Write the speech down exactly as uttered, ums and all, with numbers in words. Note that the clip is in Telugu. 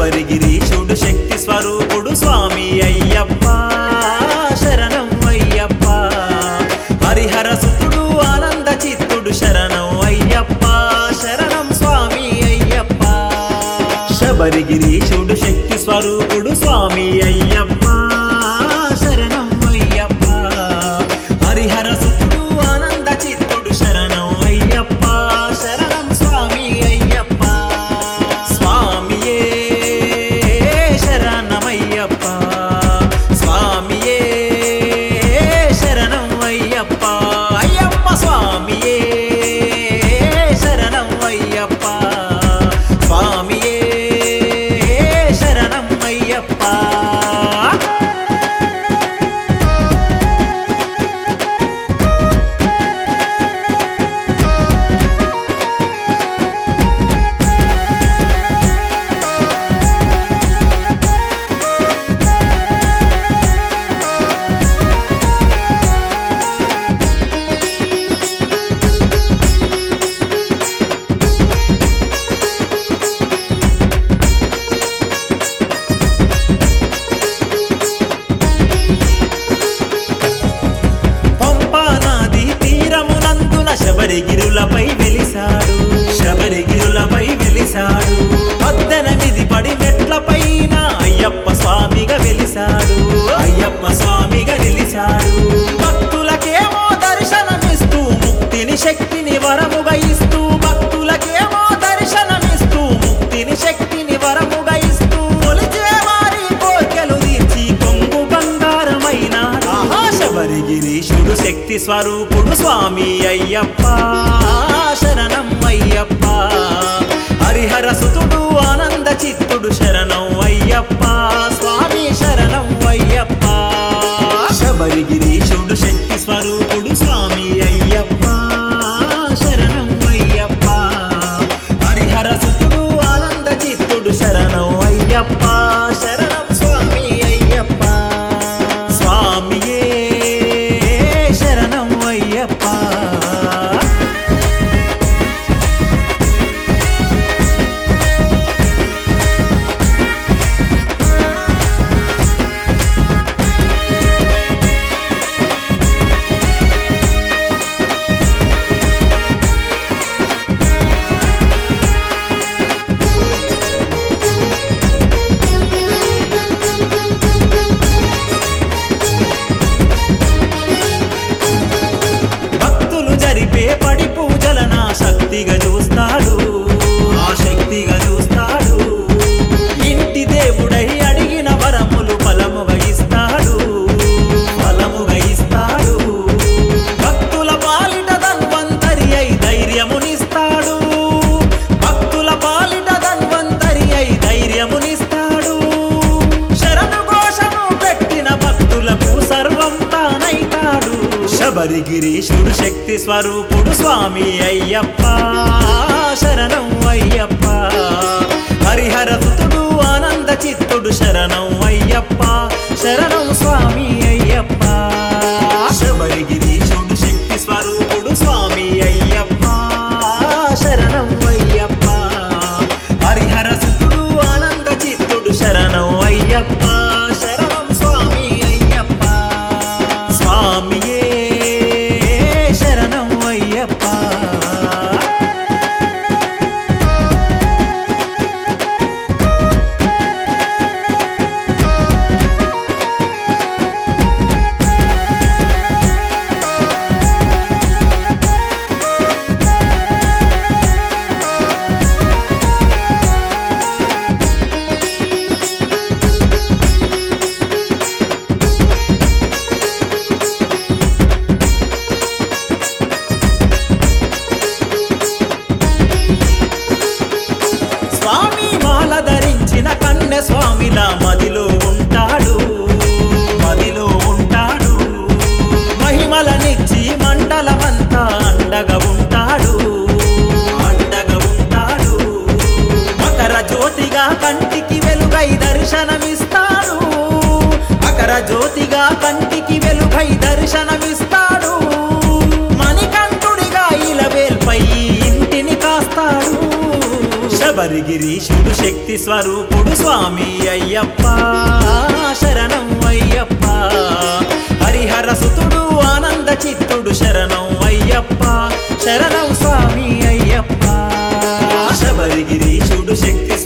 శబరిగిరీశుడు శక్తి స్వరూపుడు స్వామి అయ్యప్ప శరణం అయ్యప్ప. హరిహర సుతుడు ఆనంద చిత్తుడు శరణం అయ్యప్ప శరణం స్వామి అయ్యప్ప. శబరిగిరీశుడు శక్తి స్వరూపుడు స్వామి అయ్యప్ప శరణం అయ్యప్ప. హరిహర సుతుడు ఆనంద చిత్తుడు శరణం అయ్యప్ప శరణం స్వామి అయ్యప్ప. స్వామియే శరణమయ్యప్ప స్వామియే శరణం అయ్యప్ప. అయ్యప్ప స్వామియే శరణం అయ్యప్ప స్వామియే శరణం అయ్యప్ప. శబరిగిరులపై వెలిసాడు శబరిగిరులపై వెలిసాడు. పద్దెనిమిది పడి మెట్లపైన అయ్యప్ప స్వామిగా వెలిసాడు అయ్యప్ప స్వామిగా వెలిసాడు. భక్తులకేమో దర్శనమిస్తూ ముక్తిని శక్తిని వరముగా ఇస్తూ భక్తులకేమో దర్శనమిస్తూ ముక్తిని శక్తిని వరముగా ఇస్తూ కొలిచే వారి కోర్కెలు తీర్చి కొంగు బంగారమైన శబరిగిరీశుడు శక్తి స్వరూపుడు స్వామి అయ్యప్ప శరణం అయ్యప్ప. హరిహర సుతుడు ఆనంద చిత్తుడు శరణం అయ్యప్ప స్వామి శరణం అయ్యప్ప. శబరిగిరీశుడు శక్తి స్వరూపుడు స్వామి అయ్యప్ప శరణం అయ్యప్ప. హరిహర సుతుడు ఆనంద చిత్తుడు శరణం అయ్యప్ప శరణం స్వామి అయ్యప్ప. స్వామియే శరణం అయ్యప్ప. పడి పూజల నా శక్తిగా చూస్తాడు ఆ శక్తిగా చూస్తాడు. ఇంటి దేవుడై అడిగిన వరములు ఫలముగా ఇస్తాడు ఫలముగా ఇస్తాడు. భక్తుల పాలిట ధన్వంతరి అయి ధైర్యమునిస్తాడు భక్తుల పాలిట ధన్వంతరి అయి ధైర్యమునిస్తాడు. శరణు ఘోషను పెట్టిన భక్తులకు సర్వం తానైతాడు. శబరిగిరీశుడు శక్తి స్వరూపుడు స్వామి అయ్యప్ప శరణం అయ్యప్ప. హరిహర సుతుడు ఆనంద చిత్తుడు శరణం అయ్యప్ప శరణం స్వామి అయ్యప్ప. శబరిగిరీశుడు శక్తి స్వరూపుడు స్వామి అయ్యప్ప శరణం అయ్యప్ప. హరిహర సుతుడు ఆనంద చిత్తుడు శరణం అయ్యప్ప శరణం స్వామి అయ్యప్ప. స్వామియే శరణం అయ్యప్ప. స్వామిలా మదిలో ఉంటాడు మదిలో ఉంటాడు. మహిమలనిచ్చి మండలమంతా అండగా ఉంటాడు అండగా ఉంటాడు. మకర జ్యోతిగా కంటికి వెలుగై దర్శనమిస్తాడు మకర జ్యోతిగా కంటికి వెలుగై దర్శనమిస్తాడు. మణికంఠుడిగా ఇలవేల్పై ఇంటిని కాస్తాడు. శబరిగిరీశుడు శక్తి స్వరూపుడు స్వామి అయ్యప్ప శరణం అయ్యప్ప హరిహర సుతుడు ఆనంద చిత్తుడు శరణం అయ్యప్ప శరణం స్వామి అయ్యప్ప శబరిగిరీశుడు శక్తి